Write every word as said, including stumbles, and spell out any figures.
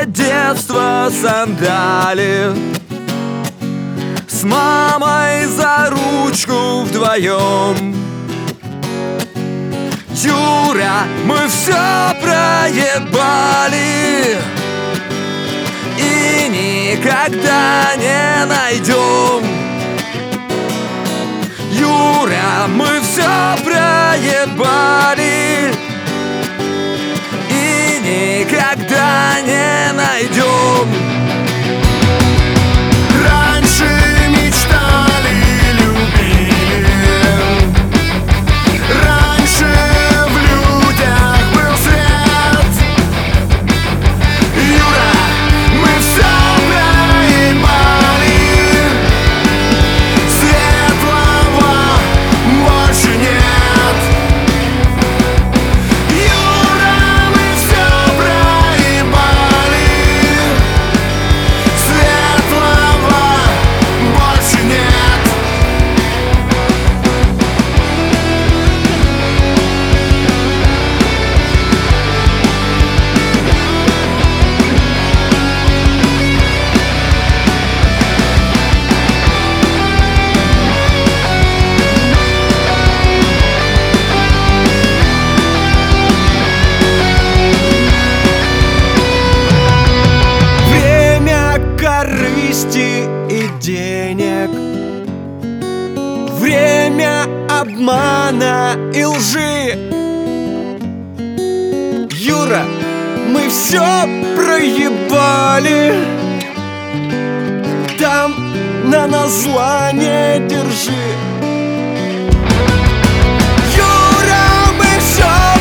все детство сандали, с мамой за ручку вдвоем. Юра, мы все проебали и никогда не найдем. Юра, мы все проебали и никогда не найдем. Раньше мечтали, любили, раньше в людях был свет. Юра, мы все проебали, светлого больше нет. Юра, мы все проебали, светлого больше нет. Время корысти и денег, время обмана и лжи. Юра, мы все проебали, там на нас зла не держи. Юра, мы все